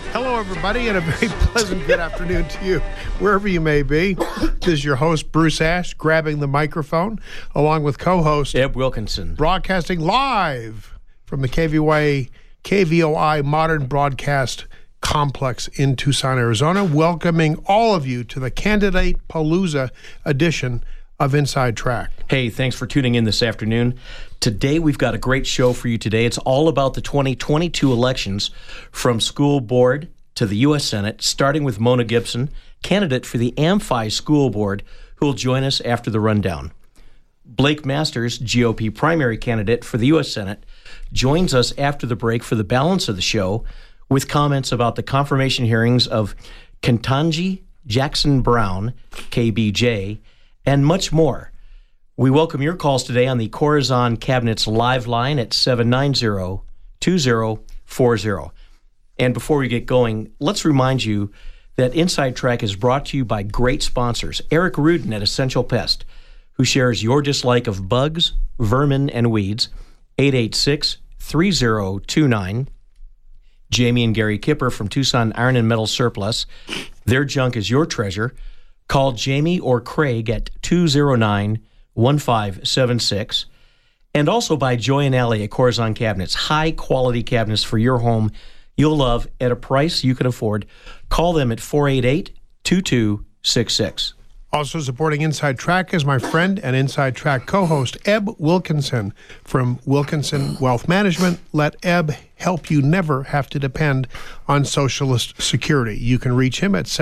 Hello, everybody, and a very pleasant good afternoon to you, wherever you may be. This is your host, Bruce Ash, grabbing the microphone, along with co-host Eb Wilkinson, broadcasting live from the KVOI Modern Broadcast Complex in Tucson, Arizona, welcoming all of you to the Candidate Palooza edition of Inside Track. Hey, thanks for tuning in this afternoon. Today, we've got a great show for you today. It's all about the 2022 elections from school board to the U.S. Senate, starting with Mona Gibson, candidate for the Amphi School Board, who will join us after the rundown. Blake Masters, GOP primary candidate for the U.S. Senate, joins us after the break for the balance of the show with comments about the confirmation hearings of Ketanji Jackson Brown, KBJ, and much more. We welcome your calls today on the Corazon Cabinets live line at 790-2040. And before we get going, let's remind you that Inside Track is brought to you by great sponsors. Eric Rudin at Essential Pest, who shares your dislike of bugs, vermin, and weeds. 886-3029. Jamie and Gary Kipper from Tucson Iron and Metal Surplus. Their junk is your treasure. Call Jamie or Craig at 209-1576. And also by Joy and Alley at Corazon Cabinets. High-quality cabinets for your home you'll love at a price you can afford. Call them at 488-2266. Also supporting Inside Track is my friend and Inside Track co-host, Eb Wilkinson from Wilkinson Wealth Management. Let Eb help you never have to depend on Socialist Security. You can reach him at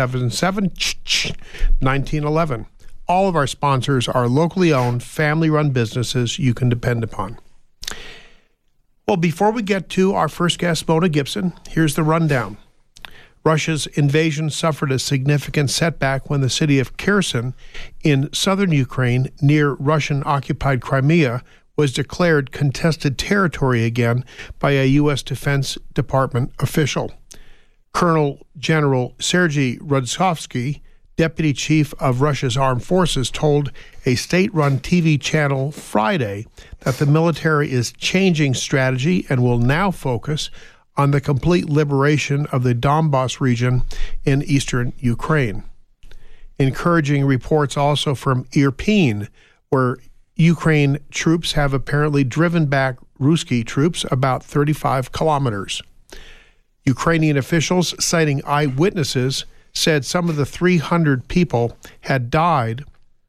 777-1911. All of our sponsors are locally owned, family-run businesses you can depend upon. Well, before we get to our first guest, Mona Gibson, here's the rundown. Russia's invasion suffered a significant setback when the city of Kherson in southern Ukraine, near Russian-occupied Crimea, was declared contested territory again by a U.S. Defense Department official. Colonel General Sergei Rudskovsky, deputy chief of Russia's armed forces, told a state-run TV channel Friday that the military is changing strategy and will now focus on the complete liberation of the Donbas region in eastern Ukraine. Encouraging reports also from Irpin, where Ukraine troops have apparently driven back Ruski troops about 35 kilometers. Ukrainian officials, citing eyewitnesses, said some of the 300 people had died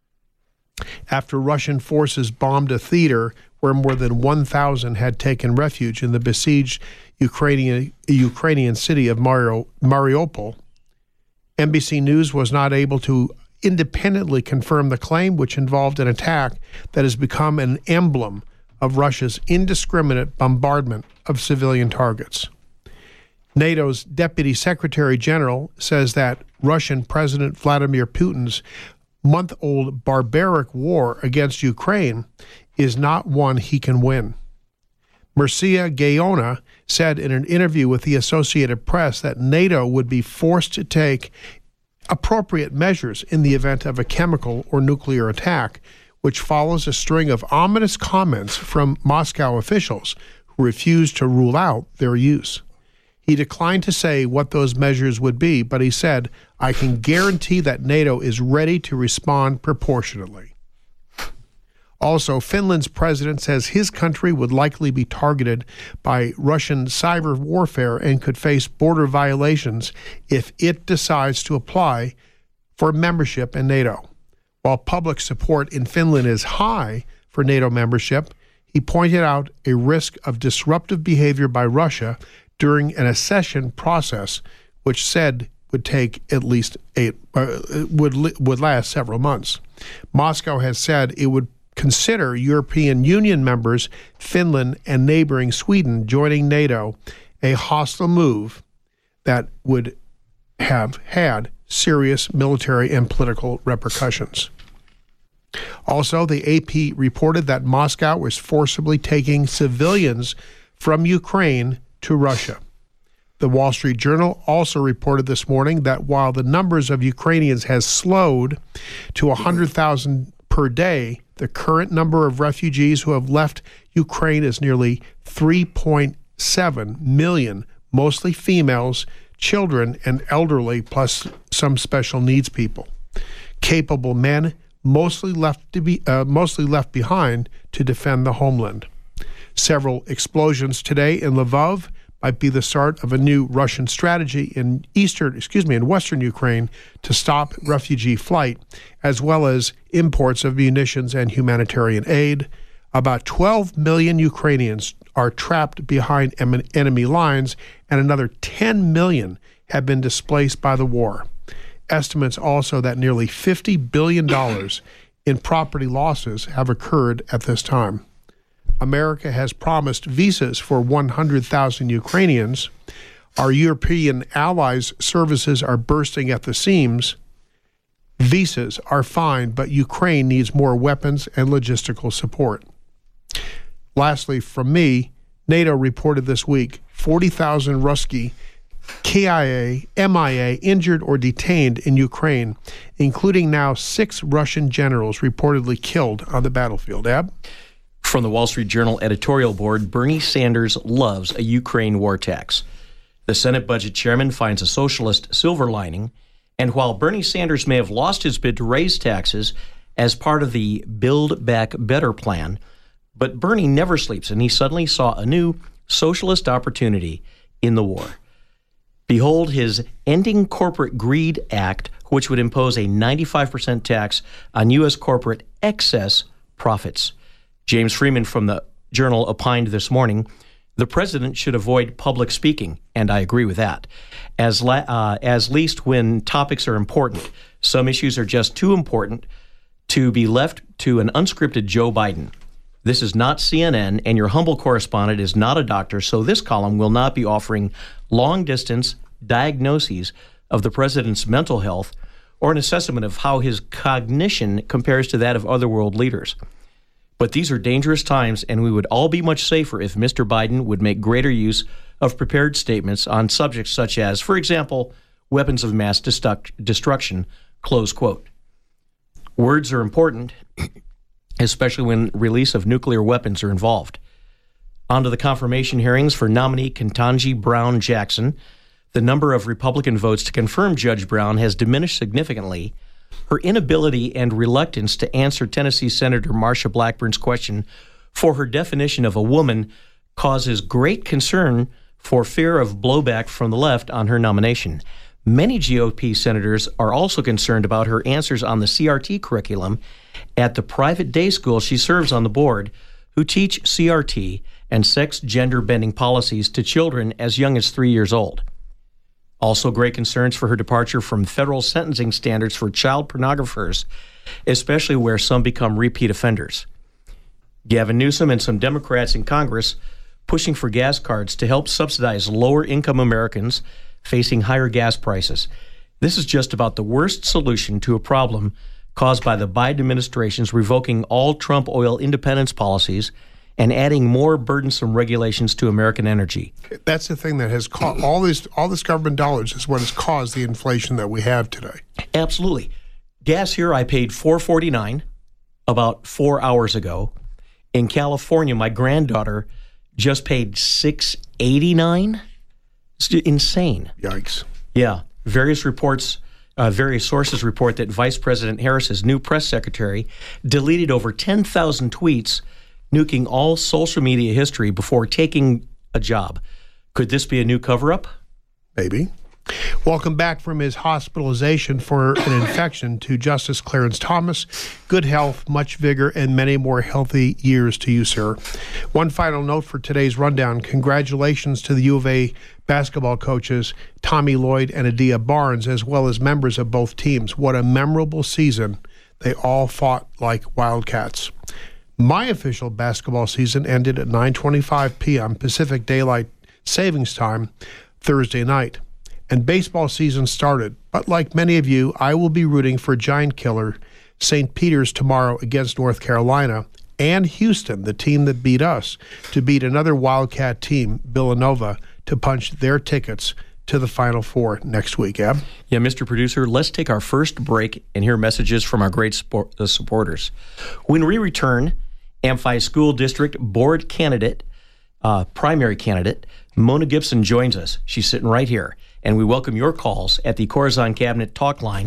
after Russian forces bombed a theater where more than 1,000 had taken refuge in the besieged Ukrainian city of Mariupol. NBC News was not able to independently confirm the claim, which involved an attack that has become an emblem of Russia's indiscriminate bombardment of civilian targets. NATO's Deputy Secretary General says that Russian President Vladimir Putin's month-old barbaric war against Ukraine is not one he can win. Mircea Gaona said in an interview with the Associated Press that NATO would be forced to take appropriate measures in the event of a chemical or nuclear attack, which follows a string of ominous comments from Moscow officials who refused to rule out their use. He declined to say what those measures would be, but he said, "I can guarantee that NATO is ready to respond proportionately." Also, Finland's president says his country would likely be targeted by Russian cyber warfare and could face border violations if it decides to apply for membership in NATO. While public support in Finland is high for NATO membership, he pointed out a risk of disruptive behavior by Russia during an accession process, which said would take at least would last several months. Moscow has said it would consider European Union members Finland and neighboring Sweden joining NATO, a hostile move that would have had serious military and political repercussions. Also, the AP reported that Moscow was forcibly taking civilians from Ukraine to Russia. The Wall Street Journal also reported this morning that while the numbers of Ukrainians has slowed to 100,000 per day, the current number of refugees who have left Ukraine is nearly 3.7 million, mostly females, children and elderly, plus some special needs people. Capable men, mostly left behind to defend the homeland. Several explosions today in Lvov might be the start of a new Russian strategy in western Ukraine to stop refugee flight, as well as imports of munitions and humanitarian aid. About 12 million Ukrainians are trapped behind enemy lines, and another 10 million have been displaced by the war. Estimates also that nearly $50 billion in property losses have occurred at this time. America has promised visas for 100,000 Ukrainians. Our European allies' services are bursting at the seams. Visas are fine, but Ukraine needs more weapons and logistical support. Lastly, from me, NATO reported this week 40,000 Ruski, KIA, MIA injured or detained in Ukraine, including now 6 Russian generals reportedly killed on the battlefield. Ab? From the Wall Street Journal editorial board, Bernie Sanders loves a Ukraine war tax. The Senate Budget Chairman finds a socialist silver lining, and while Bernie Sanders may have lost his bid to raise taxes as part of the Build Back Better plan, but Bernie never sleeps, and he suddenly saw a new socialist opportunity in the war. Behold his Ending Corporate Greed Act, which would impose a 95% tax on U.S. corporate excess profits. James Freeman from the Journal opined this morning, the president should avoid public speaking, and I agree with that, as least when topics are important. Some issues are just too important to be left to an unscripted Joe Biden. This is not CNN, and your humble correspondent is not a doctor, so this column will not be offering long-distance diagnoses of the president's mental health or an assessment of how his cognition compares to that of other world leaders. But these are dangerous times, and we would all be much safer if Mr. Biden would make greater use of prepared statements on subjects such as, for example, weapons of mass destruction, close quote. Words are important, especially when release of nuclear weapons are involved. On to the confirmation hearings for nominee Ketanji Brown Jackson. The number of Republican votes to confirm Judge Brown has diminished significantly. Her inability and reluctance to answer Tennessee Senator Marsha Blackburn's question for her definition of a woman causes great concern for fear of blowback from the left on her nomination. Many GOP senators are also concerned about her answers on the CRT curriculum at the private day school she serves on the board, who teach CRT and sex gender bending policies to children as young as 3 years old. Also great concerns for her departure from federal sentencing standards for child pornographers, especially where some become repeat offenders. Gavin Newsom and some Democrats in Congress pushing for gas cards to help subsidize lower-income Americans facing higher gas prices. This is just about the worst solution to a problem caused by the Biden administration's revoking all Trump oil independence policies and adding more burdensome regulations to American energy. That's the thing that has caused all this government dollars is what has caused the inflation that we have today. Absolutely. Gas here, I paid $4.49 about 4 hours ago. In California, my granddaughter just paid $6.89. It's insane. Yikes. Yeah. Various sources report that Vice President Harris's new press secretary deleted over 10,000 tweets, nuking all social media history before taking a job. Could this be a new cover-up? Maybe. Welcome back from his hospitalization for an infection to Justice Clarence Thomas. Good health, much vigor, and many more healthy years to you, sir. One final note for today's rundown. Congratulations to the U of A basketball coaches, Tommy Lloyd and Adia Barnes, as well as members of both teams. What a memorable season. They all fought like Wildcats. My official basketball season ended at 9:25 p.m. Pacific Daylight Savings Time Thursday night. And baseball season started. But like many of you, I will be rooting for Giant Killer St. Peter's tomorrow against North Carolina and Houston, the team that beat us, to beat another Wildcat team, Villanova, to punch their tickets to the Final Four next week. Ab? Yeah, Mr. Producer, let's take our first break and hear messages from our great supporters. When we return, Amphi School District Board candidate, primary candidate, Mona Gibson joins us. She's sitting right here. And we welcome your calls at the Corazon Cabinet Talk Line,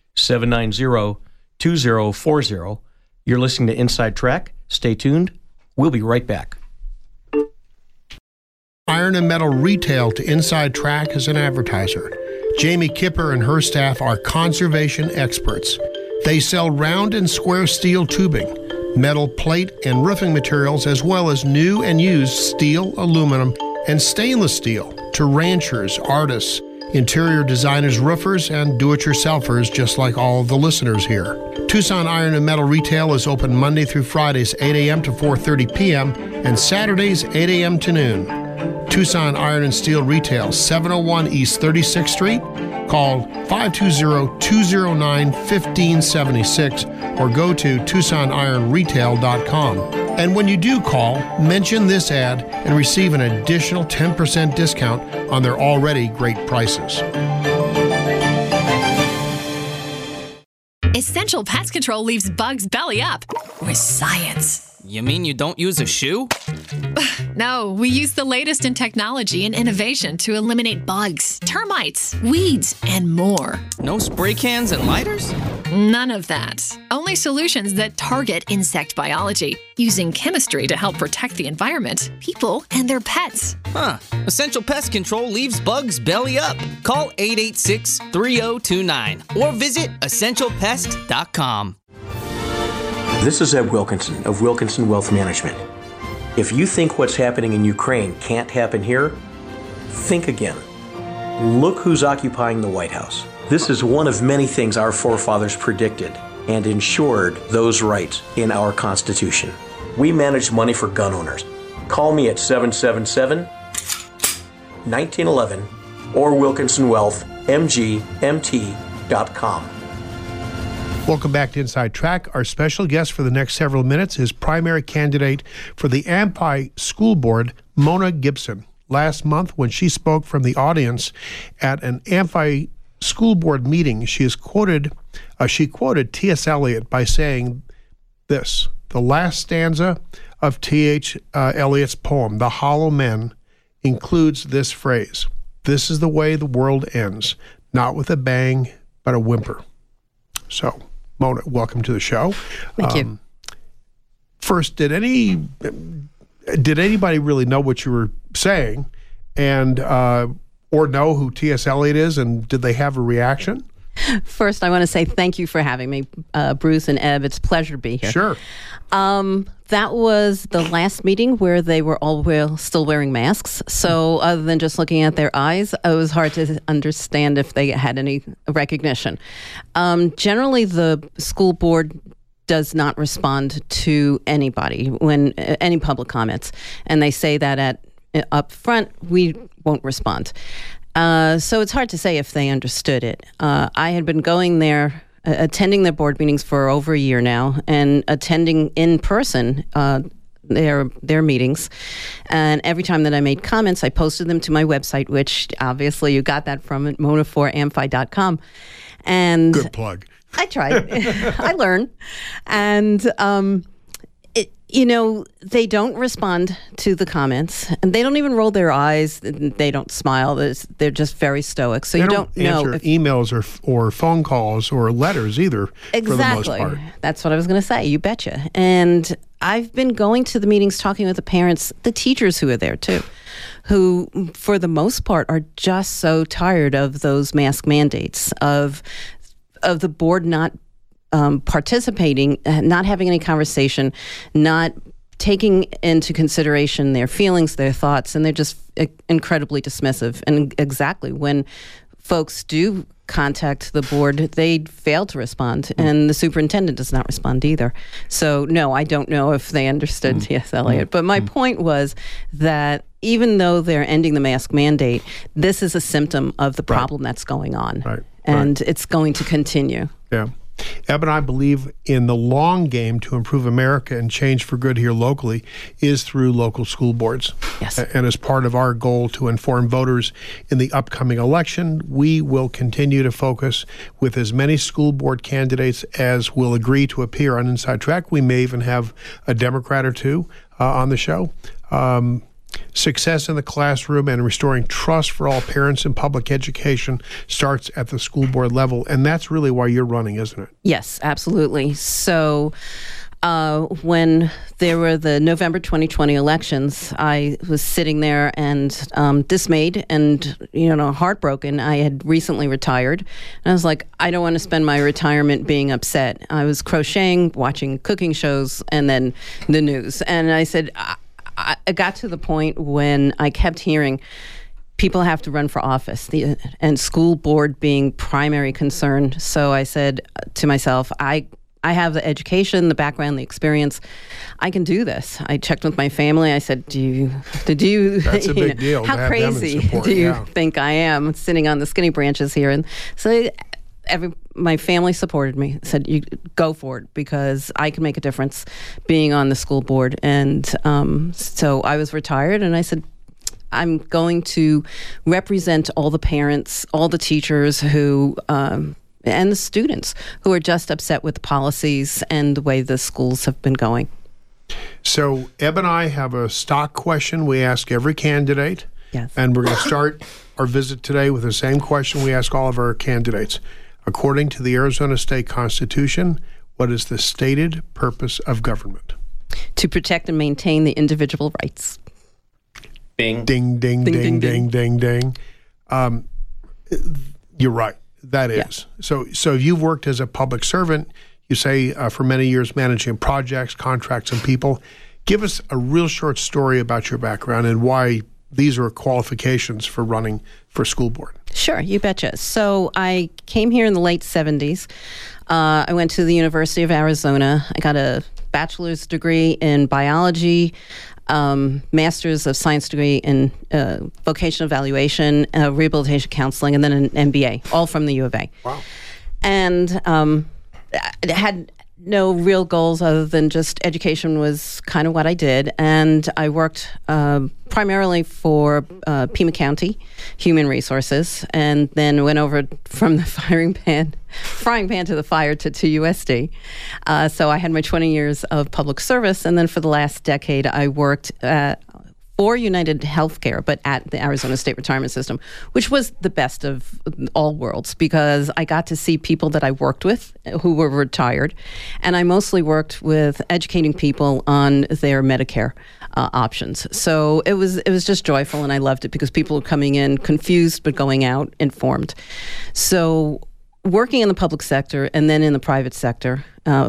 790-2040. You're listening to Inside Track. Stay tuned. We'll be right back. Iron and Metal Retail to Inside Track as an advertiser. Jamie Kipper and her staff are conservation experts. They sell round and square steel tubing, metal plate and roofing materials, as well as new and used steel, aluminum, and stainless steel to ranchers, artists, interior designers, roofers, and do-it-yourselfers, just like all of the listeners here. Tucson Iron and Metal Retail is open Monday through Fridays, 8 a.m. to 4:30 p.m., and Saturdays, 8 a.m. to noon. Tucson Iron and Steel Retail, 701 East 36th Street. Call 520-209-1576 or go to TucsonIronRetail.com. And when you do call, mention this ad and receive an additional 10% discount on their already great prices. Essential Pest Control leaves bugs belly up with science. You mean you don't use a shoe? No, we use the latest in technology and innovation to eliminate bugs, termites, weeds, and more. No spray cans and lighters? None of that. Only solutions that target insect biology, using chemistry to help protect the environment, people, and their pets. Huh. Essential Pest Control leaves bugs belly up. Call 886-3029 or visit essentialpest.com. This is Ed Wilkinson of Wilkinson Wealth Management. If you think what's happening in Ukraine can't happen here, think again. Look who's occupying the White House. This is one of many things our forefathers predicted and ensured those rights in our Constitution. We manage money for gun owners. Call me at 777-1911 or WilkinsonWealthMGMT.com. Welcome back to Inside Track. Our special guest for the next several minutes is primary candidate for the Amphi School Board, Mona Gibson. Last month, when she spoke from the audience at an Amphi School Board meeting, she quoted T.S. Eliot by saying this: the last stanza of T.H. Eliot's poem, The Hollow Men, includes this phrase: "This is the way the world ends, not with a bang, but a whimper." So, Mona, welcome to the show. Thank you. First, did anybody really know what you were saying, and or know who T.S. Eliot is, and did they have a reaction? First, I want to say thank you for having me, Bruce and Eb. It's a pleasure to be here. Sure. That was the last meeting where they were all still wearing masks. So other than just looking at their eyes, it was hard to understand if they had any recognition. Generally, the school board does not respond to anybody when any public comments, and they say that up front, we won't respond. So it's hard to say if they understood it. I had been going there, attending their board meetings for over a year now, and attending in person their meetings. And every time that I made comments, I posted them to my website, which obviously you got that from at mona4amphi.com. And good plug. I tried. I learned. And they don't respond to the comments, and they don't even roll their eyes. They don't smile. They're just very stoic. So they you don't know answer emails or phone calls or letters either. Exactly. For the most part. That's what I was going to say. You betcha. And I've been going to the meetings, talking with the parents, the teachers who are there too, who for the most part are just so tired of those mask mandates, of the board not participating, not having any conversation, not taking into consideration their feelings, their thoughts, and they're just incredibly dismissive. And exactly when folks do contact the board, they fail to respond, and the superintendent does not respond either. So no, I don't know if they understood T.S. Eliot. But my point was that even though they're ending the mask mandate, this is a symptom of the problem that's going on. Right. And it's going to continue. Yeah. Eb and I believe in the long game to improve America and change for good here locally is through local school boards. Yes. And as part of our goal to inform voters in the upcoming election, we will continue to focus with as many school board candidates as will agree to appear on Inside Track. We may even have a Democrat or two on the show. Success in the classroom and restoring trust for all parents in public education starts at the school board level. And that's really why you're running, isn't it? Yes, absolutely. So when there were the November 2020 elections, I was sitting there and dismayed and, heartbroken. I had recently retired. And I was like, I don't want to spend my retirement being upset. I was crocheting, watching cooking shows, and then the news. And I said, I got to the point when I kept hearing people have to run for office, and school board being primary concern. So I said to myself, I have the education, the background, the experience. I can do this. I checked with my family. I said, That's a big deal. How crazy do you think I am sitting on the skinny branches here? And so my family supported me, said, you go for it because I can make a difference being on the school board. And so I was retired and I said, I'm going to represent all the parents, all the teachers who, and the students who are just upset with the policies and the way the schools have been going. So Eb and I have a stock question we ask every candidate. Yes. And we're going to start our visit today with the same question we ask all of our candidates. According to the Arizona State Constitution, what is the stated purpose of government? To protect and maintain the individual rights. Bing. Ding, ding, ding, ding, ding, ding. You're right. That is. Yeah. So you've worked as a public servant, you say, for many years managing projects, contracts, and people. Give us a real short story about your background and why these are qualifications for running for school board. Sure, you betcha. So I came here in the late 70s. I went to the University of Arizona. I got a bachelor's degree in biology, master's of science degree in vocational evaluation, rehabilitation counseling, and then an MBA, all from the U of A. Wow. And I had no real goals other than just education was kind of what I did. And I worked primarily for Pima County Human Resources, and then went over from the frying pan to the fire to USD. So I had my 20 years of public service, and then for the last decade, I worked for United Healthcare, but at the Arizona State Retirement System, which was the best of all worlds because I got to see people that I worked with who were retired, and I mostly worked with educating people on their Medicare options. So it was just joyful, and I loved it because people were coming in confused but going out informed. So working in the public sector and then in the private sector,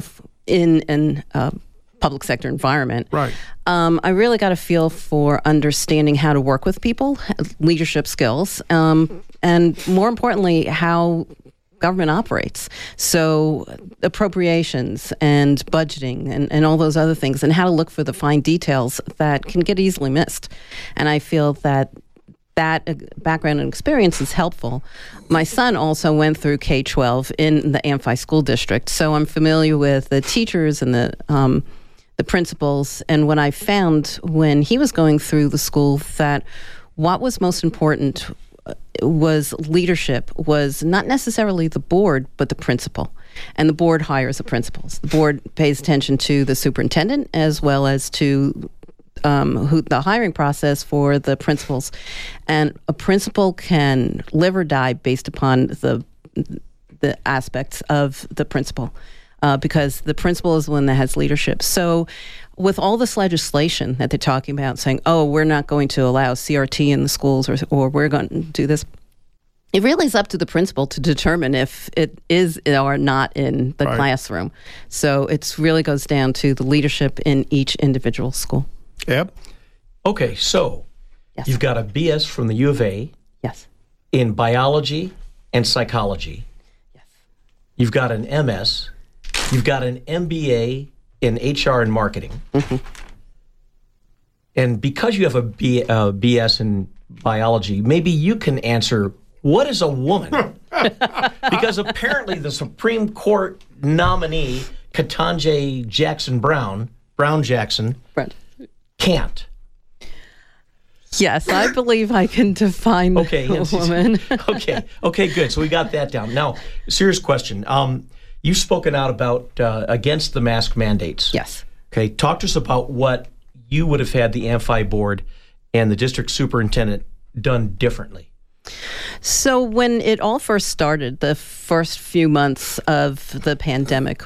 in public sector environment, right. I really got a feel for understanding how to work with people, leadership skills, and more importantly, how government operates. So appropriations and budgeting and all those other things, and how to look for the fine details that can get easily missed. And I feel that background and experience is helpful. My son also went through K-12 in the Amphi School District, so I'm familiar with the teachers and the principals. And what I found when he was going through the school, that what was most important was leadership, was not necessarily the board, but the principal. And the board hires the principals. The board pays attention to the superintendent as well as to the hiring process for the principals. And a principal can live or die based upon the aspects of the principal. Because the principal is the one that has leadership. So with all this legislation that they're talking about, saying, oh, we're not going to allow CRT in the schools or we're going to do this, it really is up to the principal to determine if it is or not in the classroom. So it really goes down to the leadership in each individual school. Yep. Okay, so you've got a BS from the U of A. Yes. In biology and psychology. Yes. You've got an MS. You've got an MBA in HR and marketing. Mm-hmm. And because you have a BS in biology, maybe you can answer, what is a woman? Because apparently the Supreme Court nominee, Ketanji Jackson Brown Jackson, can't. Yes, I believe I can define a woman. Okay, good. So we got that down. Now, serious question. You've spoken out about against the mask mandates. Yes. Okay, talk to us about what you would have had the Amphi board and the district superintendent done differently? So when it all first started, the first few months of the pandemic,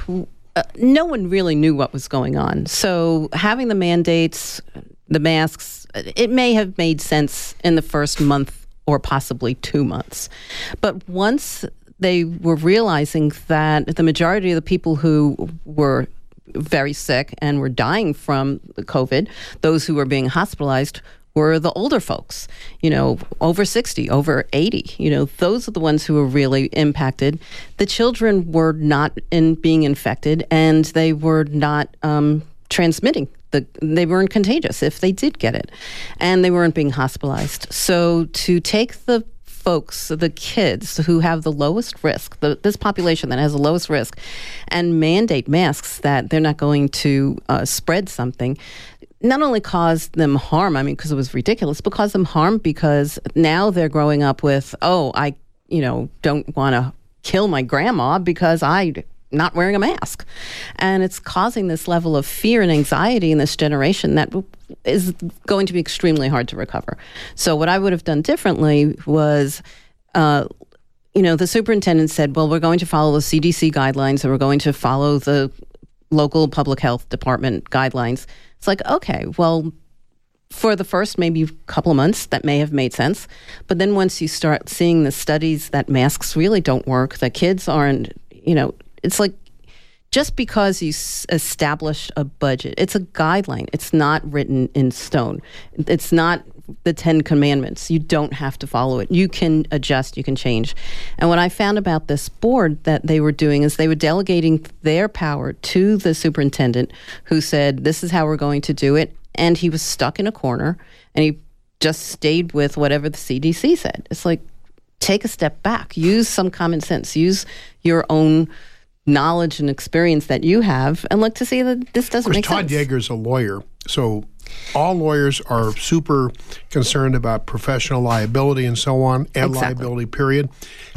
no one really knew what was going on. So having the mandates, the masks, it may have made sense in the first month or possibly 2 months. But once they were realizing that the majority of the people who were very sick and were dying from COVID, those who were being hospitalized, were the older folks, over 60, over 80. Those are the ones who were really impacted. The children were not being infected, and they were not transmitting. They weren't contagious if they did get it, and they weren't being hospitalized. So to take the folks, the kids who have the lowest risk, this population that has the lowest risk, and mandate masks that they're not going to spread something, not only caused them harm, because it was ridiculous, but caused them harm because now they're growing up with, I don't want to kill my grandma because I'm not wearing a mask. And it's causing this level of fear and anxiety in this generation that is going to be extremely hard to recover. So what I would have done differently was, the superintendent said, well, we're going to follow the CDC guidelines and we're going to follow the local public health department guidelines. It's like, okay, well, for the first maybe couple of months, that may have made sense. But then once you start seeing the studies that masks really don't work, that kids aren't, it's like just because you establish a budget, it's a guideline. It's not written in stone. It's not the 10 Commandments. You don't have to follow it. You can adjust, you can change. And what I found about this board that they were doing is they were delegating their power to the superintendent, who said, this is how we're going to do it. And he was stuck in a corner, and he just stayed with whatever the CDC said. It's like, take a step back, use some common sense, use your own knowledge and experience that you have, and look to see that this doesn't make sense. Todd Yeager's a lawyer, so all lawyers are super concerned about professional liability and so on, and Exactly. liability, period.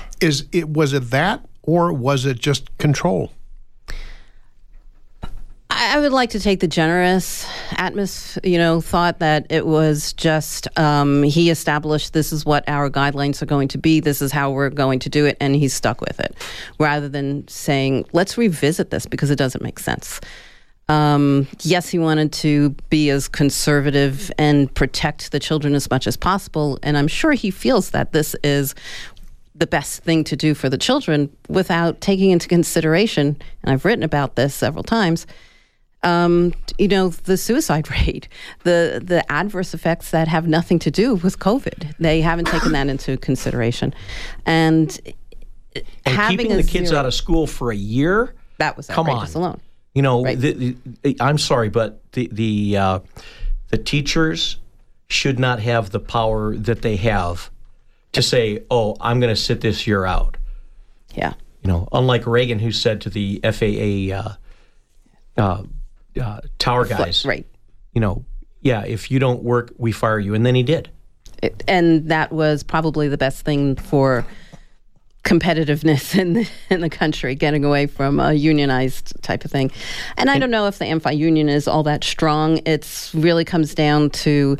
Was it that, or was it just control? I would like to take the generous thought that it was just he established this is what our guidelines are going to be, this is how we're going to do it, and he's stuck with it, rather than saying, let's revisit this because it doesn't make sense. Yes, he wanted to be as conservative and protect the children as much as possible, and I'm sure he feels that this is the best thing to do for the children without taking into consideration, and I've written about this several times, the suicide rate, the adverse effects that have nothing to do with COVID. They haven't taken that into consideration. And having keeping the kids out of school for a year? That was Come outrageous on. alone. Right. I'm sorry, but the teachers should not have the power that they have to say, I'm going to sit this year out. Yeah. Unlike Reagan, who said to the FAA tower guys, Right. If you don't work, we fire you. And then he did. And that was probably the best thing for competitiveness in the country, getting away from a unionized type of thing. And I don't know if the Amphi union is all that strong. It really comes down to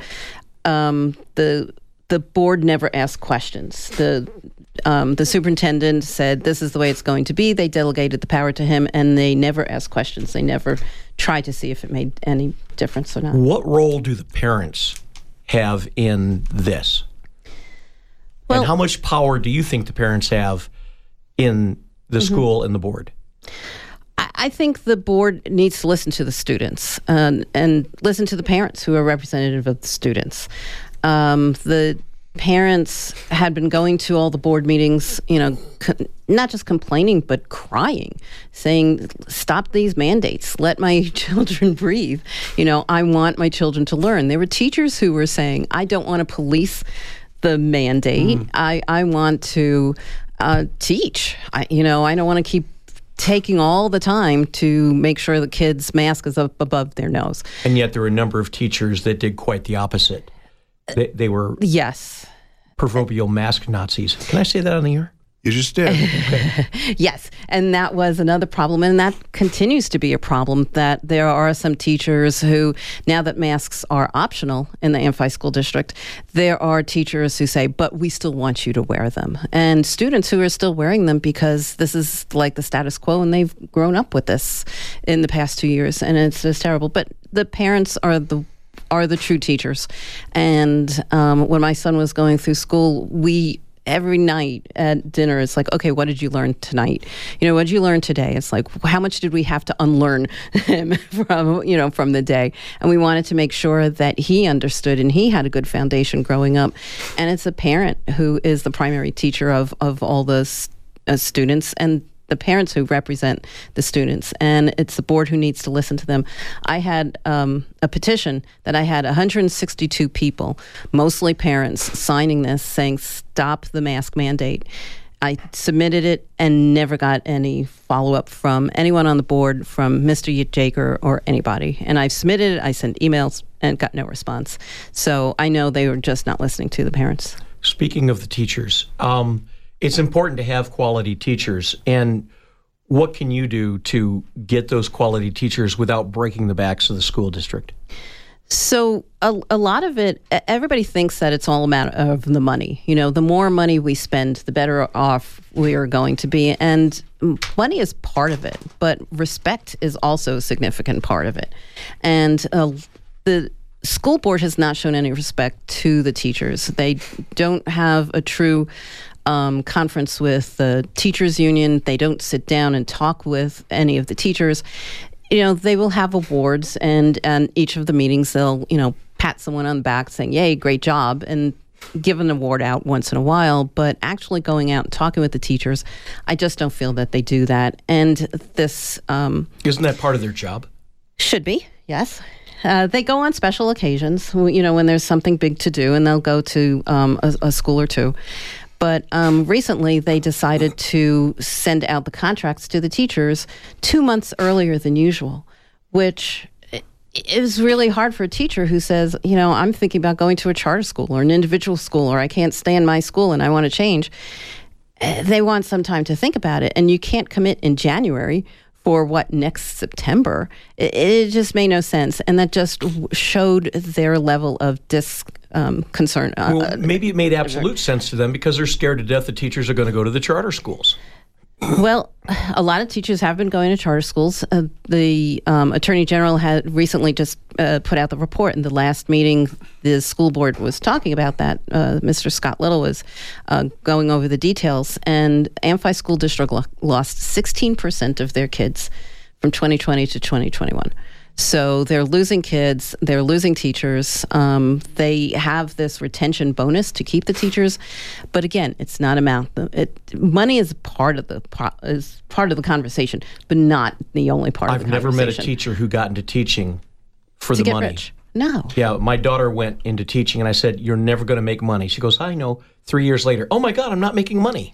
the board never asked questions. The superintendent said, this is the way it's going to be. They delegated the power to him, and they never asked questions. They never tried to see if it made any difference or not. What role do the parents have in this? And how much power do you think the parents have in the school and the board? I think the board needs to listen to the students and listen to the parents who are representative of the students. The parents had been going to all the board meetings, not just complaining, but crying, saying, stop these mandates, let my children breathe. I want my children to learn. There were teachers who were saying, I don't want to police the mandate. I want to teach. I don't want to keep taking all the time to make sure the kids' mask is up above their nose. And yet there were a number of teachers that did quite the opposite. They were Yes. proverbial mask Nazis. Can I say that on the air? You just did. Yes, and that was another problem, and that continues to be a problem, that there are some teachers who, now that masks are optional in the Amphi School District, there are teachers who say, but we still want you to wear them. And students who are still wearing them because this is like the status quo, and they've grown up with this in the past 2 years, and it's just terrible. But the parents are the true teachers. And when my son was going through school, every night at dinner, it's like, okay, what did you learn tonight? What did you learn today? It's like, how much did we have to unlearn him from the day? And we wanted to make sure that he understood and he had a good foundation growing up. And it's a parent who is the primary teacher of all the students, and the parents who represent the students, and it's the board who needs to listen to them. I had a petition that I had 162 people, mostly parents, signing this saying stop the mask mandate. I submitted it and never got any follow-up from anyone on the board, from Mr. Jager or anybody. And I submitted it, I sent emails, and got no response. So I know they were just not listening to the parents. Speaking of the teachers, it's important to have quality teachers. And what can you do to get those quality teachers without breaking the backs of the school district? So a lot of it, everybody thinks that it's all a matter of the money. The more money we spend, the better off we are going to be. And money is part of it, but respect is also a significant part of it. And the school board has not shown any respect to the teachers. They don't have a true conference with the teachers union. They don't sit down and talk with any of the teachers. They will have awards, and each of the meetings they'll, pat someone on the back saying, yay, great job, and give an award out once in a while. But actually going out and talking with the teachers, I just don't feel that they do that. And this... Isn't that part of their job? Should be, yes. They go on special occasions, when there's something big to do, and they'll go to a school or two. But recently, they decided to send out the contracts to the teachers 2 months earlier than usual, which is really hard for a teacher who says, I'm thinking about going to a charter school or an individual school, or I can't stay in my school and I want to change. They want some time to think about it, and you can't commit in January for next September. It just made no sense, and that just showed their level of concern. Well, maybe it made absolute sense to them because they're scared to death that teachers are going to go to the charter schools. Well, a lot of teachers have been going to charter schools. The Attorney General had recently just put out the report. In the last meeting, the school board was talking about that. Mr. Scott Little was going over the details, and Amphi School District lost 16% of their kids from 2020 to 2021. So they're losing kids, they're losing teachers. They have this retention bonus to keep the teachers, but again, it's not amount. Money is part of the conversation, but not the only part of the conversation. I've never met a teacher who got into teaching for the money. Rich. No. Yeah, my daughter went into teaching, and I said, "You're never going to make money." She goes, "I know." 3 years later, "Oh my God, I'm not making money."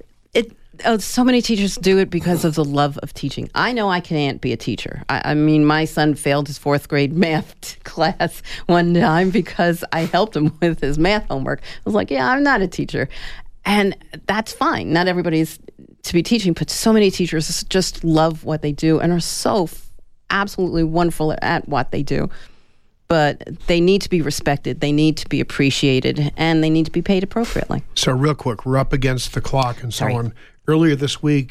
So many teachers do it because of the love of teaching. I know I can't be a teacher. I mean, my son failed his 4th grade math class one time because I helped him with his math homework. I was like, yeah, I'm not a teacher. And that's fine. Not everybody's to be teaching, but so many teachers just love what they do and are so absolutely wonderful at what they do. But they need to be respected, they need to be appreciated, and they need to be paid appropriately. So real quick, we're up against the clock and so on. Earlier this week,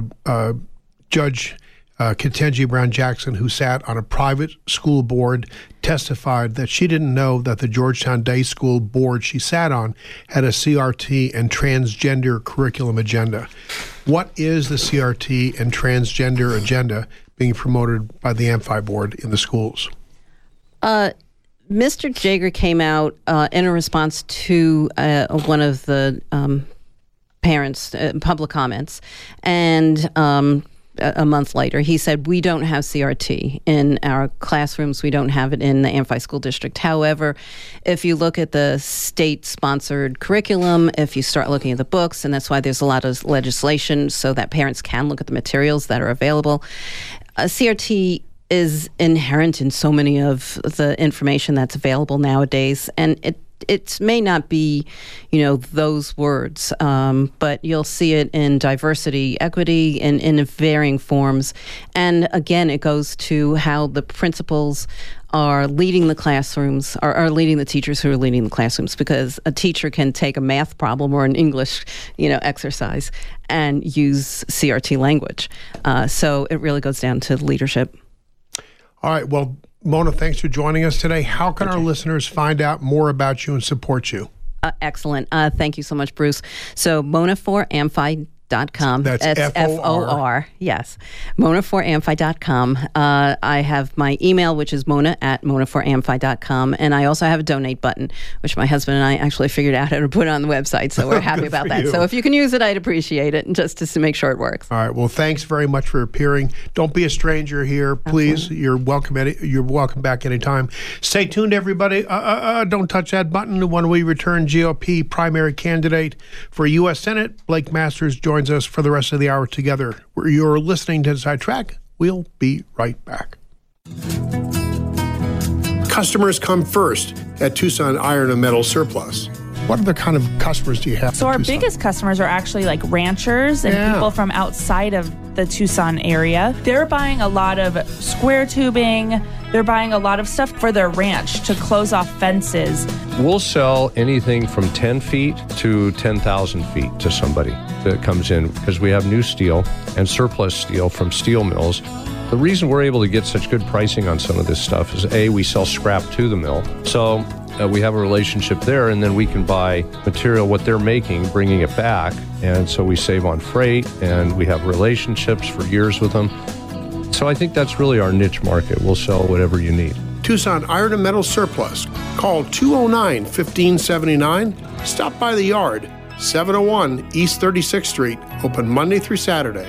Judge Ketanji Brown Jackson, who sat on a private school board, testified that she didn't know that the Georgetown Day School board she sat on had a CRT and transgender curriculum agenda. What is the CRT and transgender agenda being promoted by the Amphi board in the schools? Mr. Jager came out in a response to one of the parents' public comments, and a month later, he said, we don't have CRT in our classrooms. We don't have it in the Amphi School District. However, if you look at the state-sponsored curriculum, if you start looking at the books, and that's why there's a lot of legislation so that parents can look at the materials that are available, CRT is inherent in so many of the information that's available nowadays, and it may not be, those words, but you'll see it in diversity, equity, and in varying forms. And again, it goes to how the principals are leading the classrooms, are leading the teachers who are leading the classrooms, because a teacher can take a math problem or an English, exercise and use CRT language. So it really goes down to leadership. All right. Well, Mona, thanks for joining us today. How can our listeners find out more about you and support you? Excellent. Thank you so much, Bruce. So Mona4Amphi.com. That's F-O-R. Yes. Mona4Amphi.com. I have my email, which is mona@mona4amphi.com. And I also have a donate button, which my husband and I actually figured out how to put on the website. So we're happy about that. So if you can use it, I'd appreciate it, just to make sure it works. All right. Well, thanks very much for appearing. Don't be a stranger here, please. Absolutely. You're welcome back anytime. Stay tuned, everybody. Don't touch that button. When we return, GOP primary candidate for U.S. Senate, Blake Masters, joins us for the rest of the hour together. You're listening to Inside Track. We'll be right back. Customers come first at Tucson Iron and Metal Surplus. What other kind of customers do you have? So our biggest customers are actually like ranchers and people from outside of the Tucson area. They're buying a lot of square tubing. They're buying a lot of stuff for their ranch to close off fences. We'll sell anything from 10 feet to 10,000 feet to somebody that comes in, because we have new steel and surplus steel from steel mills. The reason we're able to get such good pricing on some of this stuff is, A, we sell scrap to the mill. So we have a relationship there, and then we can buy material, what they're making, bringing it back. And so we save on freight, and we have relationships for years with them. So I think that's really our niche market. We'll sell whatever you need. Tucson Iron and Metal Surplus. Call 209-1579. Stop by the yard, 701 East 36th Street. Open Monday through Saturday.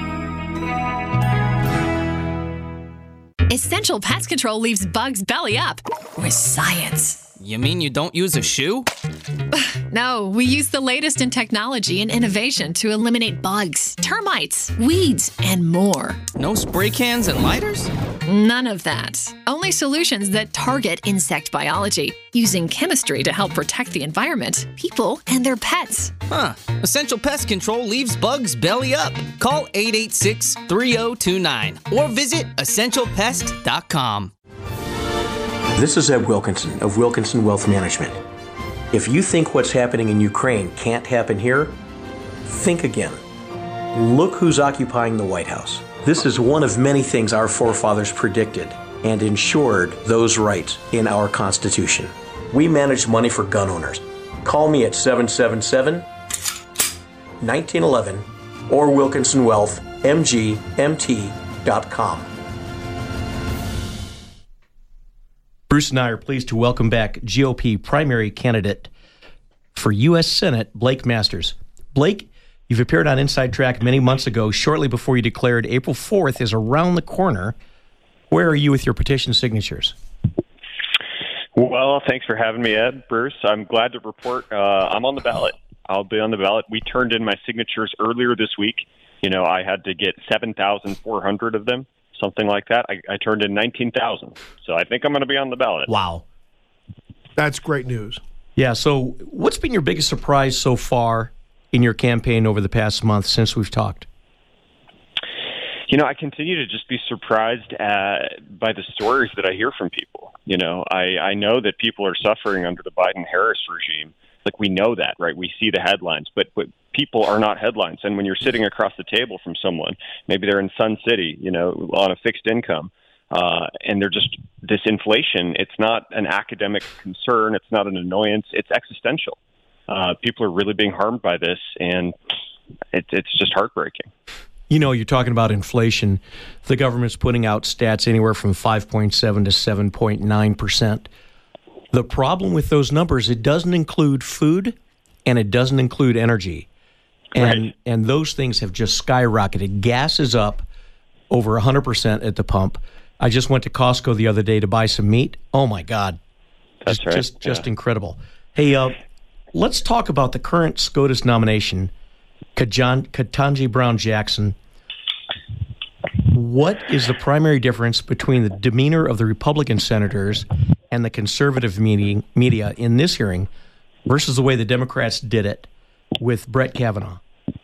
Essential Pest Control leaves bugs belly up with science. You mean you don't use a shoe? No, we use the latest in technology and innovation to eliminate bugs, termites, weeds, and more. No spray cans and lighters? None of that. Only solutions that target insect biology, using chemistry to help protect the environment, people, and their pets. Huh. Essential Pest Control leaves bugs belly up. Call 886-3029 or visit essentialpest.com. This is Ed Wilkinson of Wilkinson Wealth Management. If you think what's happening in Ukraine can't happen here, think again. Look who's occupying the White House. This is one of many things our forefathers predicted and ensured those rights in our Constitution. We manage money for gun owners. Call me at 777-1911 or WilkinsonWealthMGMT.com. Bruce and I are pleased to welcome back GOP primary candidate for U.S. Senate, Blake Masters. Blake, you've appeared on Inside Track many months ago, shortly before you declared April 4th is around the corner. Where are you with your petition signatures? Well, thanks for having me, Ed. Bruce, I'm glad to report I'm on the ballot. I'll be on the ballot. We turned in my signatures earlier this week. I had to get 7,400 of them. Something like that. I turned in 19,000. So I think I'm going to be on the ballot. Wow. That's great news. Yeah. So what's been your biggest surprise so far in your campaign over the past month since we've talked? I continue to just be surprised by the stories that I hear from people. I know that people are suffering under the Biden-Harris regime. Like, we know that, right? We see the headlines, but people are not headlines. And when you're sitting across the table from someone, maybe they're in Sun City, on a fixed income, and they're just, this inflation, it's not an academic concern. It's not an annoyance. It's existential. People are really being harmed by this, and it's just heartbreaking. You're talking about inflation. The government's putting out stats anywhere from 5.7 to 7.9%. The problem with those numbers, it doesn't include food and it doesn't include energy. And those things have just skyrocketed. Gas is up over 100% at the pump. I just went to Costco the other day to buy some meat. Oh, my God. That's right. Just incredible. Hey, let's talk about the current SCOTUS nomination, Ketanji Brown Jackson. What is the primary difference between the demeanor of the Republican senators and the conservative media in this hearing versus the way the Democrats did it with Brett Kavanaugh?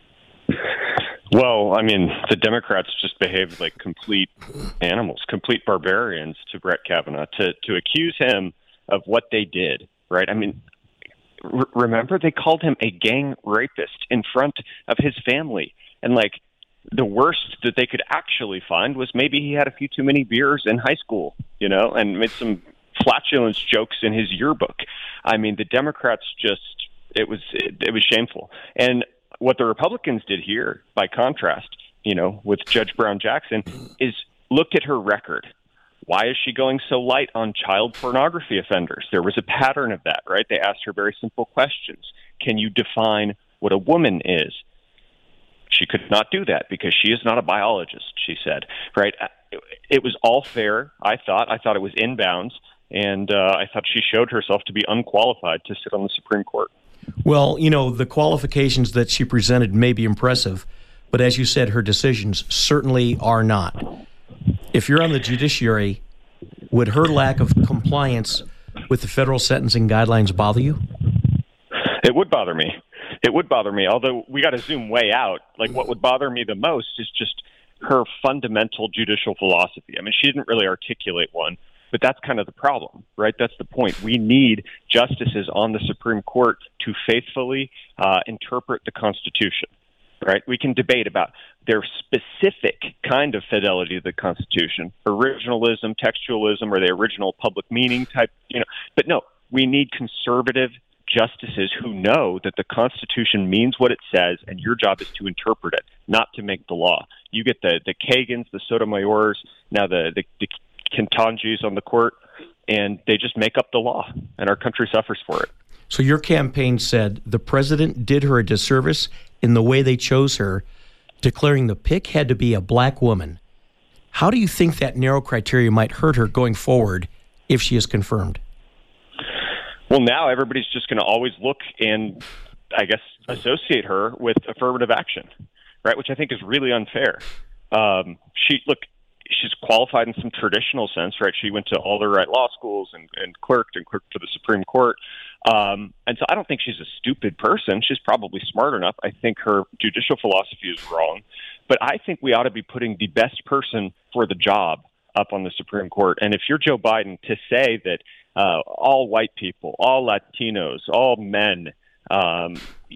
Well, I mean, the Democrats just behaved like complete animals, complete barbarians to Brett Kavanaugh, to accuse him of what they did, right? I mean, remember they called him a gang rapist in front of his family. And, like, the worst that they could actually find was maybe he had a few too many beers in high school, you know, and made some flatulence jokes in his yearbook. I mean, the Democrats just, it was shameful. And what the Republicans did here, by contrast, you know, with Judge Brown Jackson, is looked at her record. Why is she going so light on child pornography offenders? There was a pattern of that, right? They asked her very simple questions. Can you define what a woman is? She could not do that because she is not a biologist, she said, right? It was all fair, I thought. I thought it was in bounds, and I thought she showed herself to be unqualified to sit on the Supreme Court. Well, you know, the qualifications that she presented may be impressive, but as you said, her decisions certainly are not. If you're on the judiciary, would her lack of compliance with the federal sentencing guidelines bother you? It would bother me. It would bother me, although we got to zoom way out. Like, what would bother me the most is just her fundamental judicial philosophy. I mean, she didn't really articulate one, but that's kind of the problem, right? That's the point. We need justices on the Supreme Court to faithfully interpret the Constitution, right? We can debate about their specific kind of fidelity to the Constitution, originalism, textualism, or the original public meaning type, you know. But no, we need conservative justices who know that the Constitution means what it says, and your job is to interpret it, not to make the law. You get the Kagans, the Sotomayors, now the Kentangis on the court, and they just make up the law, and our country suffers for it. So your campaign said the president did her a disservice in the way they chose her, declaring the pick had to be a black woman. How do you think that narrow criteria might hurt her going forward if she is confirmed? Well, now everybody's just going to always look and, I guess, associate her with affirmative action, right? Which I think is really unfair. She's qualified in some traditional sense, right? She went to all the right law schools and clerked for the Supreme Court. And so I don't think she's a stupid person. She's probably smart enough. I think her judicial philosophy is wrong. But I think we ought to be putting the best person for the job up on the Supreme Court. And if you're Joe Biden, to say that all white people, all Latinos, all men, are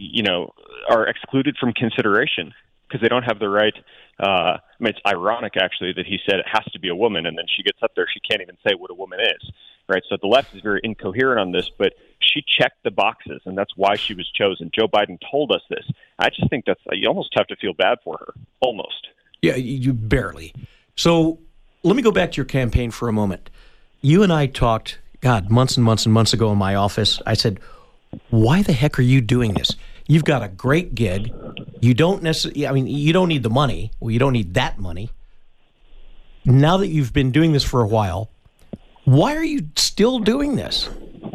excluded from consideration because they don't have the right. I mean, it's ironic, actually, that he said it has to be a woman, and then she gets up there, she can't even say what a woman is, right? So the left is very incoherent on this, but she checked the boxes, and that's why she was chosen. Joe Biden told us this. I just think you almost have to feel bad for her, almost. Yeah, you barely. So let me go back to your campaign for a moment. You and I talked, months and months and months ago in my office. I said, why the heck are you doing this? You've got a great gig. You don't necessarily, you don't need the money. Well, you don't need that money. Now that you've been doing this for a while, why are you still doing this?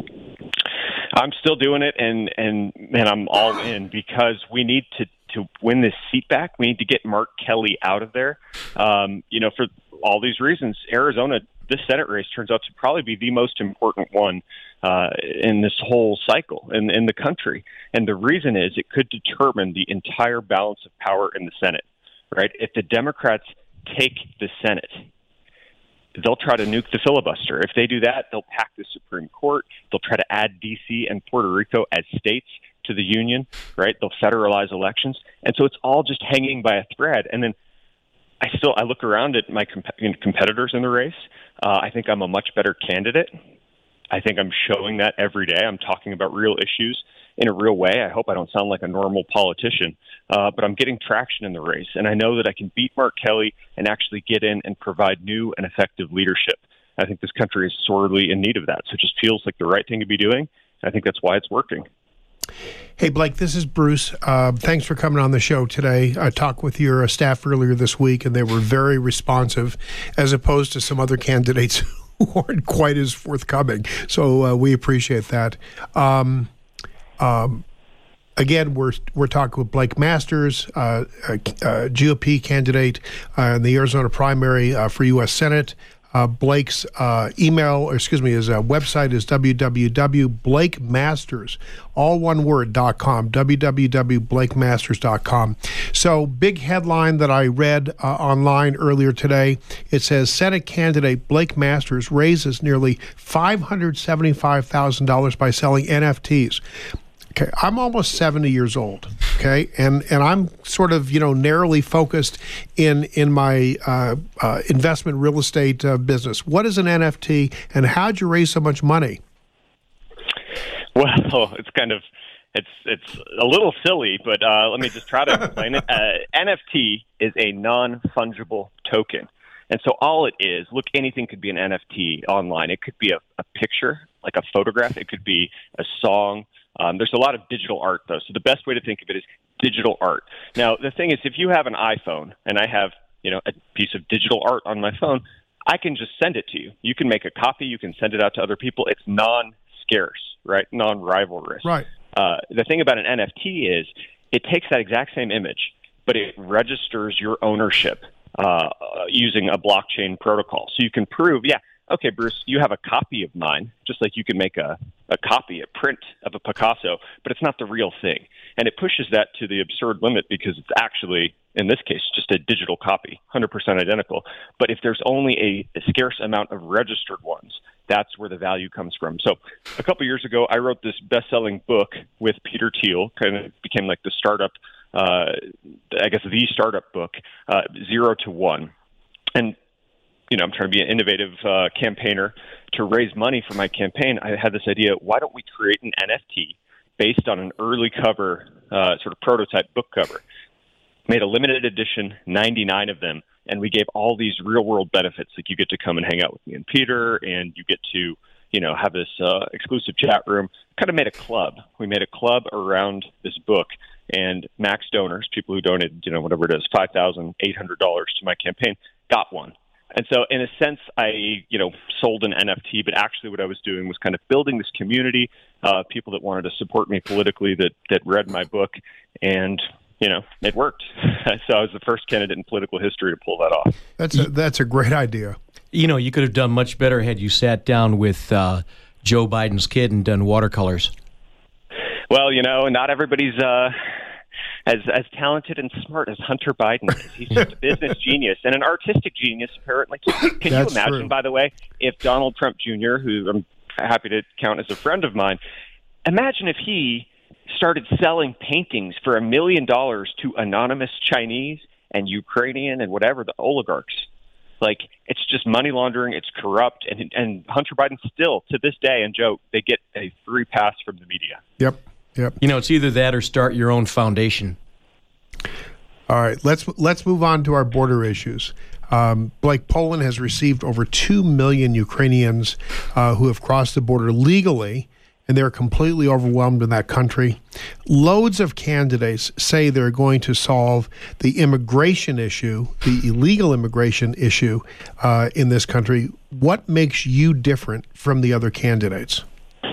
I'm still doing it, and I'm all in because we need to win this seat back. We need to get Mark Kelly out of there. For all these reasons, Arizona, this Senate race turns out to probably be the most important one in this whole cycle in the country. And the reason is it could determine the entire balance of power in the Senate, right? If the Democrats take the Senate, they'll try to nuke the filibuster. If they do that, they'll pack the Supreme Court. They'll try to add D.C. and Puerto Rico as states to the union, right? They'll federalize elections. And so it's all just hanging by a thread. And then I look around at my competitors in the race. I think I'm a much better candidate. I think I'm showing that every day. I'm talking about real issues in a real way. I hope I don't sound like a normal politician, but I'm getting traction in the race. And I know that I can beat Mark Kelly and actually get in and provide new and effective leadership. I think this country is sorely in need of that. So it just feels like the right thing to be doing. I think that's why it's working. Hey, Blake, this is Bruce. Thanks for coming on the show today. I talked with your staff earlier this week, and they were very responsive, as opposed to some other candidates who aren't quite as forthcoming. So we appreciate that. Again, we're talking with Blake Masters, GOP candidate in the Arizona primary for U.S. Senate. Blake's his website is www.blakemasters, all one word, .com, www.blakemasters.com. So, big headline that I read online earlier today, it says Senate candidate Blake Masters raises nearly $575,000 by selling NFTs. Okay, I'm almost 70 years old, okay, and I'm sort of, narrowly focused in my investment real estate business. What is an NFT, and how'd you raise so much money? Well, it's a little silly, but let me just try to explain it. NFT is a non-fungible token. And so all it is, anything could be an NFT online. It could be a picture, like a photograph. It could be a song. There's a lot of digital art, though. So the best way to think of it is digital art. Now, the thing is, if you have an iPhone and I have, a piece of digital art on my phone, I can just send it to you. You can make a copy. You can send it out to other people. It's non-scarce, right? Non-rivalrous. Right. The thing about an NFT is it takes that exact same image, but it registers your ownership using a blockchain protocol. So you can prove, okay, Bruce, you have a copy of mine, just like you can make a copy, a print of a Picasso, but it's not the real thing. And it pushes that to the absurd limit because it's actually, in this case, just a digital copy, 100% identical. But if there's only a scarce amount of registered ones, that's where the value comes from. So a couple years ago, I wrote this best-selling book with Peter Thiel, kind of became like the startup, the startup book, 0 to 1. And I'm trying to be an innovative campaigner to raise money for my campaign. I had this idea, why don't we create an NFT based on an early cover, sort of prototype book cover? Made a limited edition, 99 of them, and we gave all these real-world benefits. Like you get to come and hang out with me and Peter, and you get to, have this exclusive chat room. Kind of made a club. We made a club around this book, and max donors, people who donated, whatever it is, $5,800 to my campaign, got one. And so in a sense, I, sold an NFT, but actually what I was doing was kind of building this community, people that wanted to support me politically that read my book, and, it worked. So I was the first candidate in political history to pull that off. That's a great idea. You could have done much better had you sat down with Joe Biden's kid and done watercolors. Well, not everybody's as talented and smart as Hunter Biden is. He's just a business genius and an artistic genius, apparently. Can you imagine, true. By the way, if Donald Trump Jr., who I'm happy to count as a friend of mine, imagine if he started selling paintings for $1 million to anonymous Chinese and Ukrainian and whatever, the oligarchs. Like, it's just money laundering. It's corrupt. And Hunter Biden still, to this day, and Joe, they get a free pass from the media. Yep. It's either that or start your own foundation. All right, let's move on to our border issues. Blake, Poland has received over 2 million Ukrainians who have crossed the border legally, and they're completely overwhelmed in that country. Loads of candidates say they're going to solve the immigration issue, the illegal immigration issue in this country. What makes you different from the other candidates?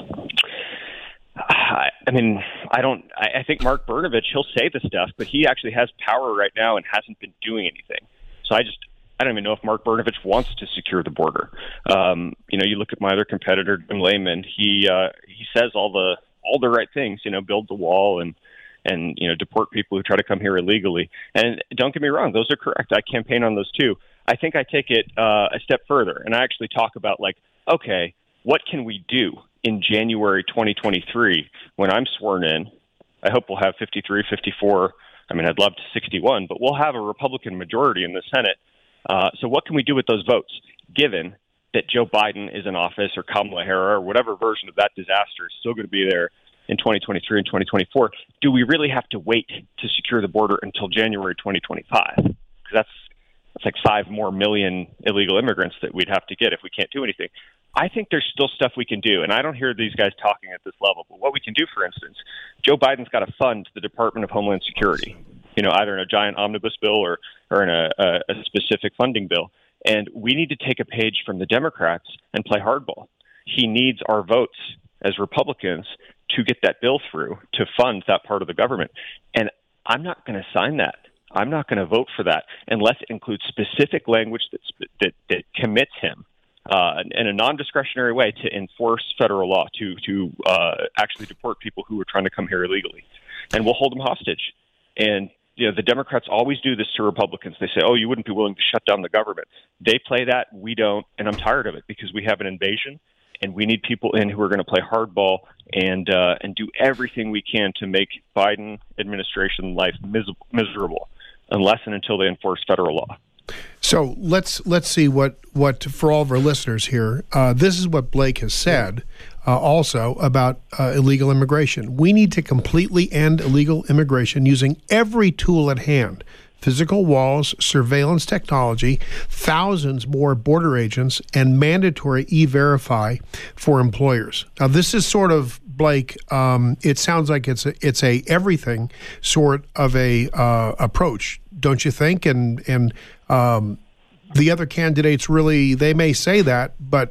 I think Mark Brnovich, he'll say the stuff, but he actually has power right now and hasn't been doing anything. So I don't even know if Mark Brnovich wants to secure the border. You look at my other competitor, Jim Layman, he says all the right things, build the wall and deport people who try to come here illegally. And don't get me wrong, those are correct. I campaign on those too. I think I take it a step further, and I actually talk about okay, what can we do in January 2023 when I'm sworn in? I hope we'll have 53, 54. I'd love to 61, but we'll have a Republican majority in the Senate. So what can we do with those votes, given that Joe Biden is in office or Kamala Harris or whatever version of that disaster is still going to be there in 2023 and 2024? Do we really have to wait to secure the border until January 2025? Because that's like 5 more million illegal immigrants that we'd have to get if we can't do anything. I think there's still stuff we can do, and I don't hear these guys talking at this level. But what we can do, for instance, Joe Biden's got to fund the Department of Homeland Security, either in a giant omnibus bill or in a specific funding bill. And we need to take a page from the Democrats and play hardball. He needs our votes as Republicans to get that bill through to fund that part of the government. And I'm not going to sign that. I'm not going to vote for that unless it includes specific language that commits him in a non-discretionary way to enforce federal law, to actually deport people who are trying to come here illegally. And we'll hold them hostage. And the Democrats always do this to Republicans. They say, oh, you wouldn't be willing to shut down the government. They play that. We don't. And I'm tired of it because we have an invasion, and we need people in who are going to play hardball and do everything we can to make Biden administration life miserable, unless and until they enforce federal law. So let's see what for all of our listeners here, this is what Blake has said also about illegal immigration. We need to completely end illegal immigration using every tool at hand. Physical walls, surveillance technology, thousands more border agents, and mandatory E-Verify for employers. Now, this is sort of, Blake, it sounds like it's a everything sort of a approach, don't you think? And the other candidates really, they may say that, but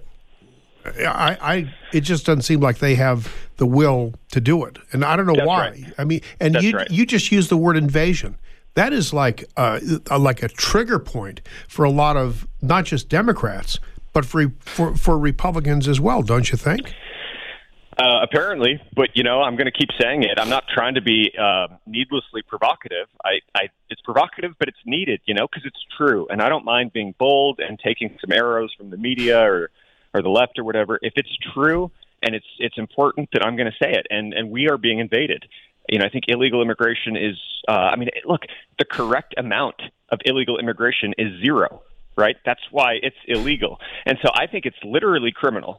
it just doesn't seem like they have the will to do it. And I don't know why. Right. I mean, and you just used the word invasion. That is like a trigger point for a lot of not just Democrats, but for Republicans as well, don't you think? Apparently, but I'm going to keep saying it. I'm not trying to be needlessly provocative. It's provocative, but it's needed, because it's true. And I don't mind being bold and taking some arrows from the media or the left or whatever. If it's true and it's important, that I'm going to say it. And we are being invaded. I think illegal immigration is, look, the correct amount of illegal immigration is 0, right? That's why it's illegal. And so I think it's literally criminal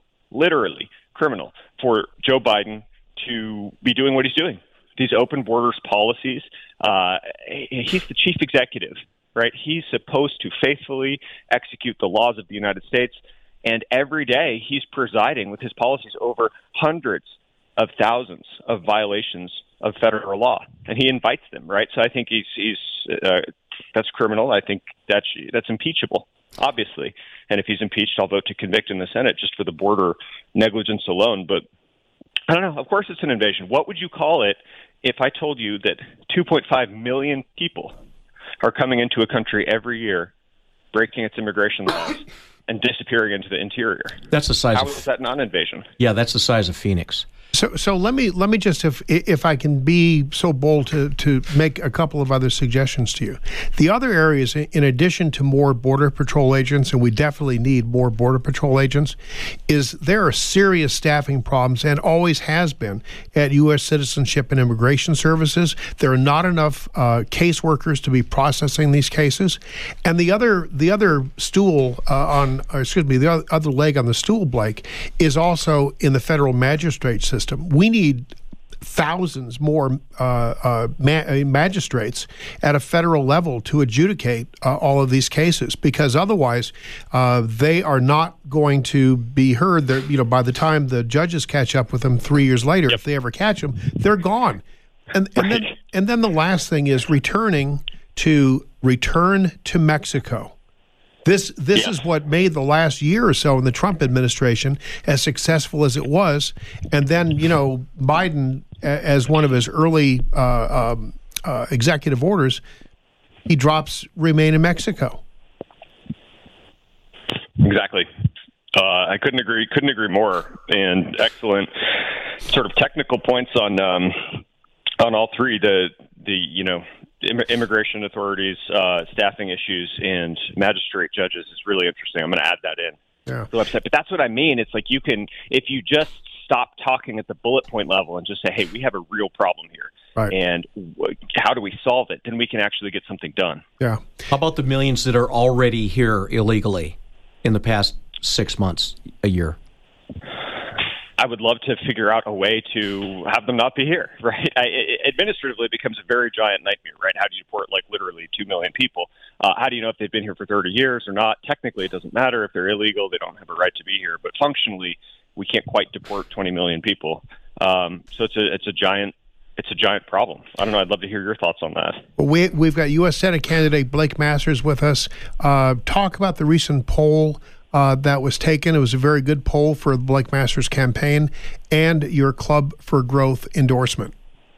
for Joe Biden to be doing what he's doing. These open borders policies, he's the chief executive, right? He's supposed to faithfully execute the laws of the United States. And every day he's presiding with his policies over hundreds of thousands of violations of federal law, and he invites them, right? So I think he's that's criminal. I think that's impeachable, obviously. And if he's impeached, I'll vote to convict in the Senate just for the border negligence alone. But I don't know. Of course, it's an invasion. What would you call it if I told you that 2.5 million people are coming into a country every year, breaking its immigration laws, and disappearing into the interior? That's the size. How is that non-invasion? Yeah, that's the size of Phoenix. So let me just, if I can be so bold to make a couple of other suggestions to you. The other areas, in addition to more Border Patrol agents, and we definitely need more Border Patrol agents, is there are serious staffing problems, and always has been, at U.S. Citizenship and Immigration Services. There are not enough caseworkers to be processing these cases. And the other stool the other leg on the stool, Blake, is also in the federal magistrate system. We need thousands more magistrates at a federal level to adjudicate all of these cases, because otherwise they are not going to be heard. By the time the judges catch up with them 3 years later, if they ever catch them, they're gone. And then the last thing is return to Mexico. This is what made the last year or so in the Trump administration as successful as it was. And then, Biden, as one of his early executive orders, he drops remain in Mexico. Exactly. I couldn't agree more. And excellent sort of technical points on all three. The immigration authorities, staffing issues, and magistrate judges is really interesting. I'm going to add that in to the website. But that's what I mean. It's like if you just stop talking at the bullet point level and just say, hey, we have a real problem here. Right. And how do we solve it? Then we can actually get something done. Yeah. How about the millions that are already here illegally in the past 6 months, a year? I would love to figure out a way to have them not be here, right? Administratively, it becomes a very giant nightmare, right? How do you deport literally 2 million people? How do you know if they've been here for 30 years or not? Technically, it doesn't matter. If they're illegal, they don't have a right to be here. But functionally, we can't quite deport 20 million people. So it's a giant problem. I don't know. I'd love to hear your thoughts on that. Well, we've got U.S. Senate candidate Blake Masters with us. Talk about the recent poll that was taken. It was a very good poll for the Blake Masters campaign and your Club for Growth endorsement.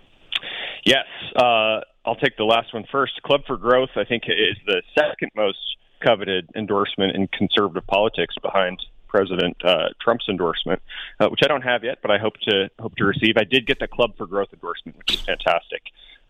Yes. I'll take the last one first. Club for Growth, I think, is the second most coveted endorsement in conservative politics behind President Trump's endorsement, which I don't have yet, but I hope to receive. I did get the Club for Growth endorsement, which is fantastic.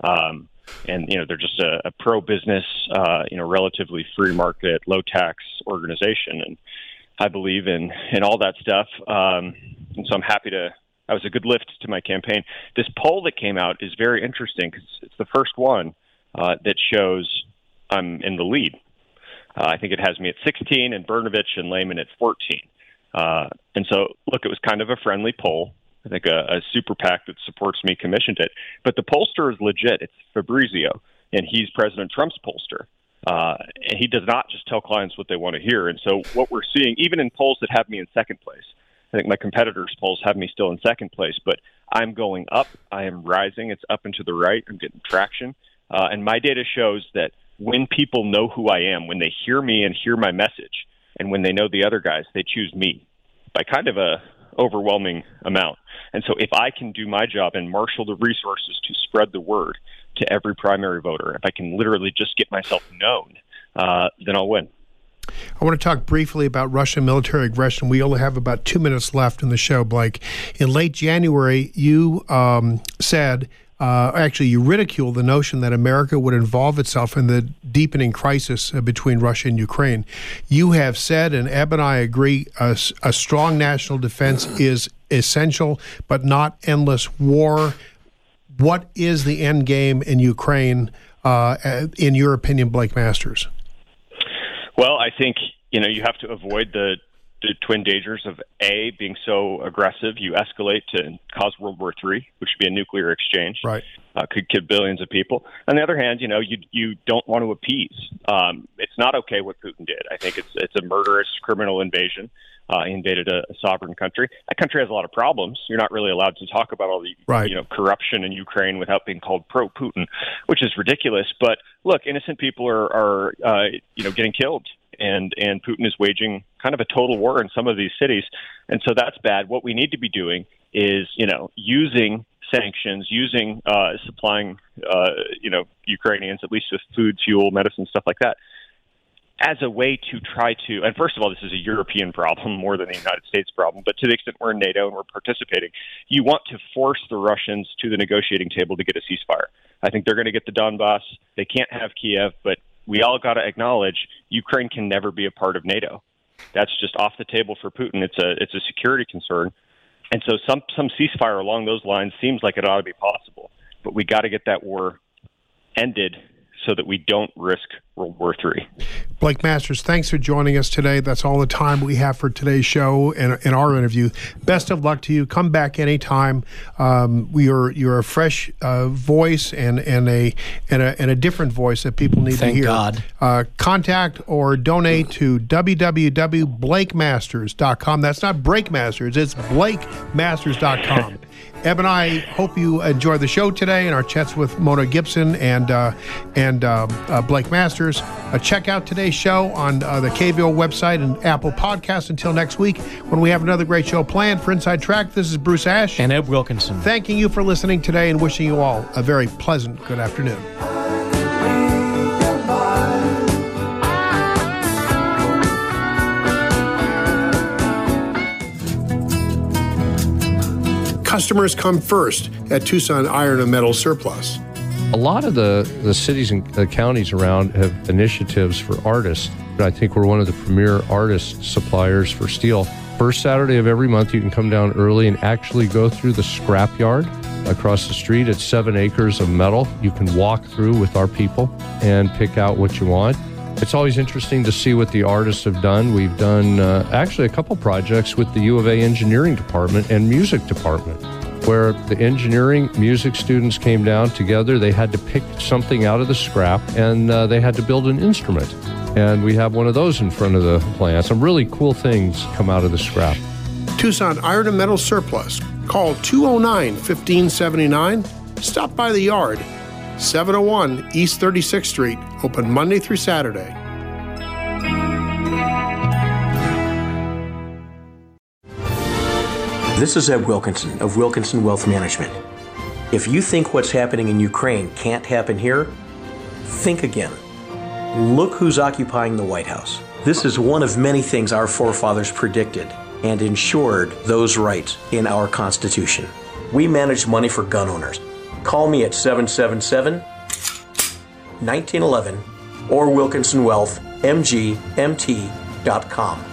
And they're just a pro-business, relatively free market, low-tax organization, and I believe in all that stuff. And so I'm happy to. That was a good lift to my campaign. This poll that came out is very interesting because it's the first one that shows I'm in the lead. I think it has me at 16 and Brnovich and Lehman at 14. And so, look, it was kind of a friendly poll. I think a super PAC that supports me commissioned it. But the pollster is legit. It's Fabrizio, and he's President Trump's pollster. And he does not just tell clients what they want to hear. And so what we're seeing, even in polls that have me in second place, I think my competitors' polls have me still in second place, but I'm going up. I am rising. It's up and to the right. I'm getting traction. And my data shows that when people know who I am, when they hear me and hear my message, and when they know the other guys, they choose me by kind of a overwhelming amount. And so if I can do my job and marshal the resources to spread the word to every primary voter, if I can literally just get myself known, then I'll win. I want to talk briefly about Russian military aggression. We only have about 2 minutes left in the show, Blake. In late January, you said, you ridiculed the notion that America would involve itself in the deepening crisis between Russia and Ukraine. You have said, and Eb and I agree, a strong national defense is essential, but not endless war. What is the end game in Ukraine, in your opinion, Blake Masters? Well, I think, you have to avoid the twin dangers of A, being so aggressive, you escalate to cause World War III, which would be a nuclear exchange. Right. Could kill billions of people. On the other hand, you don't want to appease. It's not okay what Putin did. I think it's a murderous criminal invasion. He invaded a sovereign country. That country has a lot of problems. You're not really allowed to talk about all the corruption in Ukraine without being called pro-Putin, which is ridiculous. But look, innocent people are getting killed, and Putin is waging kind of a total war in some of these cities, and so that's bad. What we need to be doing is using sanctions, supplying Ukrainians at least with food, fuel, medicine, stuff like that, as a way to try to, and first of all, this is a European problem more than a United States problem, but to the extent we're in NATO and we're participating, you want to force the Russians to the negotiating table to get a ceasefire. I think they're going to get the Donbass. They can't have Kiev, but we all got to acknowledge Ukraine can never be a part of NATO. That's just off the table for Putin. It's a security concern. And so some ceasefire along those lines seems like it ought to be possible, but we got to get that war ended so that we don't risk World War III. Blake Masters, thanks for joining us today. That's all the time we have for today's show and our interview. Best of luck to you. Come back anytime. You're a fresh voice and a different voice that people need to hear. Thank God. Contact or donate to www.blakemasters.com. That's not Breakmasters. It's blakemasters.com. Eb and I hope you enjoy the show today and our chats with Mona Gibson and Blake Masters. Check out today's show on the KVO website and Apple Podcasts. Until next week, when we have another great show planned for Inside Track, this is Bruce Ash. And Eb Wilkinson. Thanking you for listening today and wishing you all a very pleasant good afternoon. Customers come first at Tucson Iron and Metal Surplus. A lot of the cities and the counties around have initiatives for artists. I think we're one of the premier artist suppliers for steel. First Saturday of every month, you can come down early and actually go through the scrap yard across the street. It's 7 acres of metal. You can walk through with our people and pick out what you want. It's always interesting to see what the artists have done. We've done actually a couple projects with the U of A engineering department and music department, where the engineering music students came down together. They had to pick something out of the scrap, and they had to build an instrument. And we have one of those in front of the plant. Some really cool things come out of the scrap. Tucson Iron and Metal Surplus. Call 209-1579. Stop by the yard. 701 East 36th Street. Open Monday through Saturday. This is Ed Wilkinson of Wilkinson Wealth Management. If you think what's happening in Ukraine can't happen here, think again. Look who's occupying the White House. This is one of many things our forefathers predicted and ensured those rights in our Constitution. We manage money for gun owners. Call me at 777-1911 or WilkinsonWealthMGMT.com.